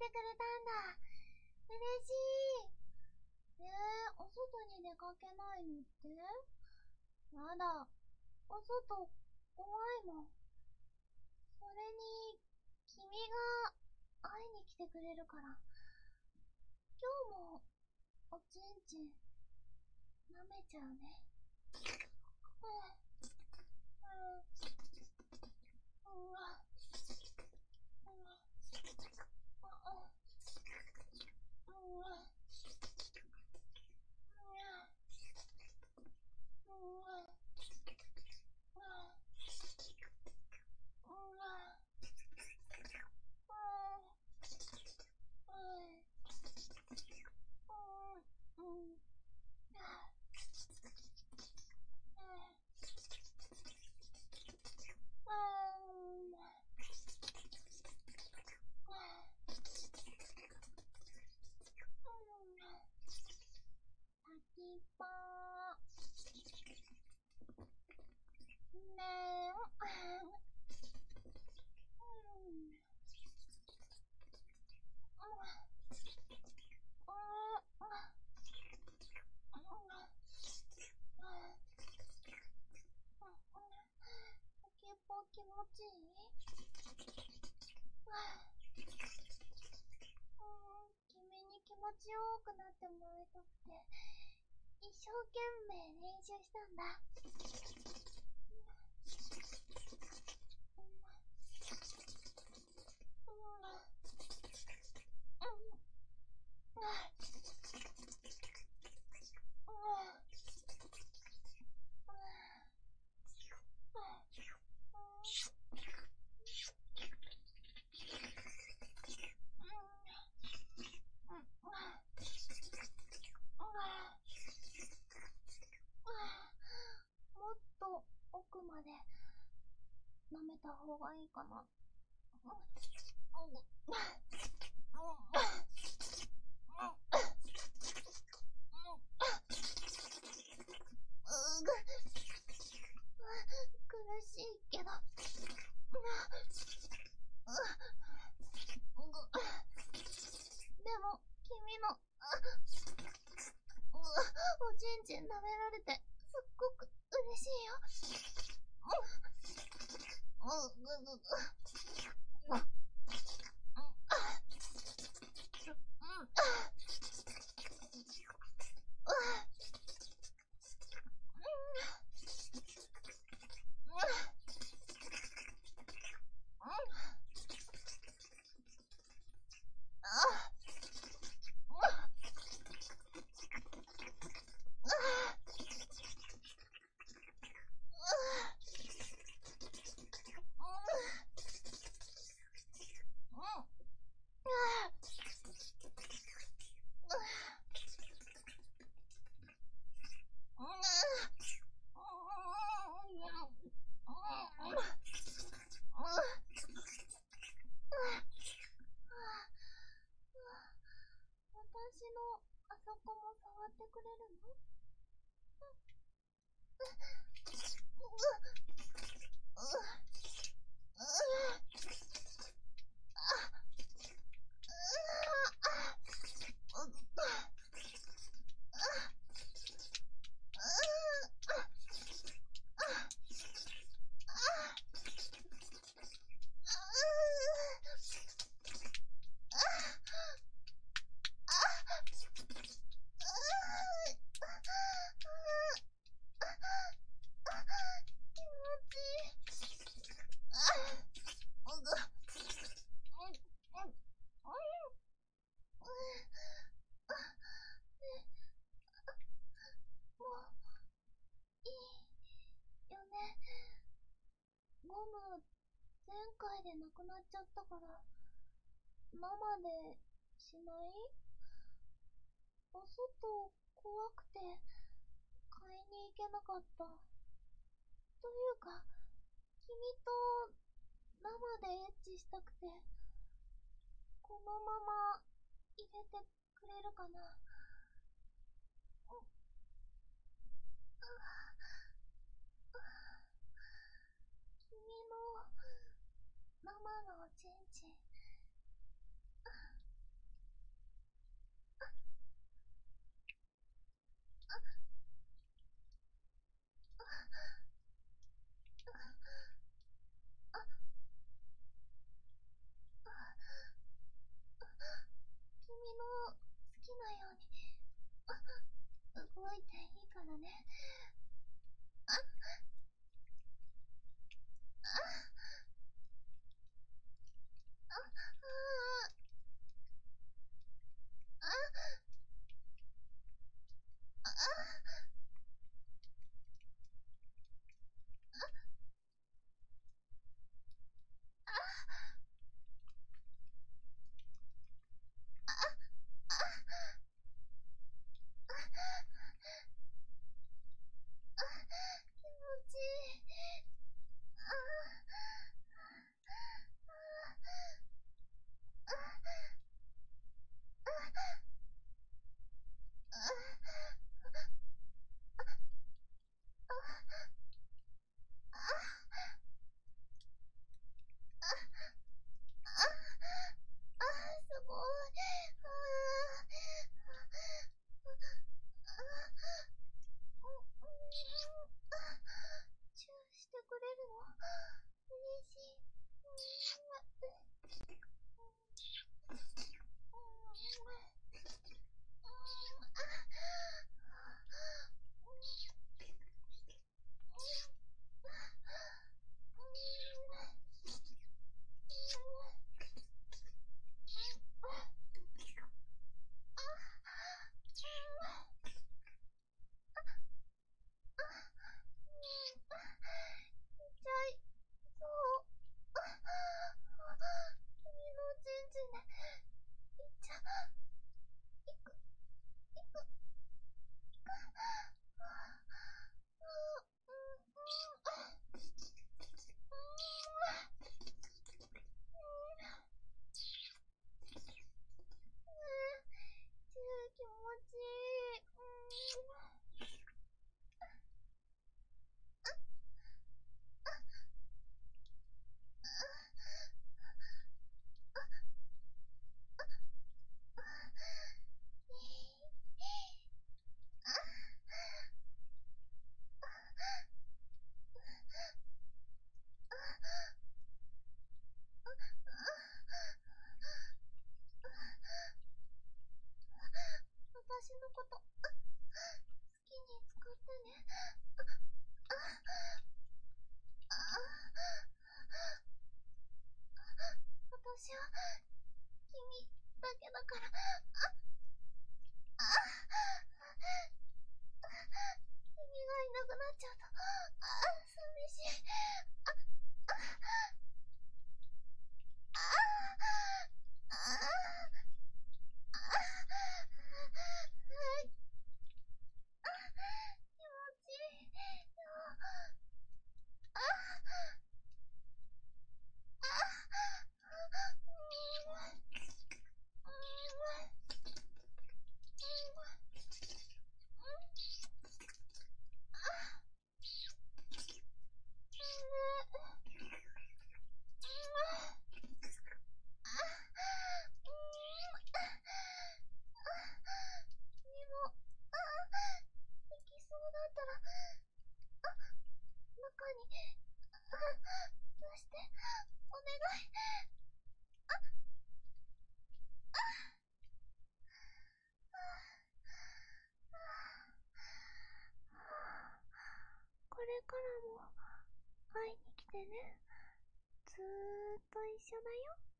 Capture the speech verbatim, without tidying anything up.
くれたんだ。嬉しい。えー、お外に出かけないのって？やだ、お外怖いもん。それに君が会いに来てくれるから、今日もおちんちん舐めちゃうね。うんうんうん先っぽねん。先っぽ気持ちいい？君に気持ちよくなってもらいたくて一生懸命練習したんだ。もっと奥まで舐めた方がいいかな。苦しいけど。でも君のおちんちん舐められてすっごく嬉しいよ。私のあそこも触ってくれるの？ゴム前回でなくなっちゃったから生でしない？お外怖くて買いに行けなかった。というか君と生でエッチしたくて、このまま入れてくれるかな？君の生のおちんちん君だけだから。あ、あ、君がいなくなっちゃうと、あ、寂しい。あ、あ、あ、あ、あ、気持ちいい。あ、あ、君も、あ、できそうだったら、あ、中に、あ、出して、お願い。あ、これからも会いに来てね。ずーっと一緒だよ。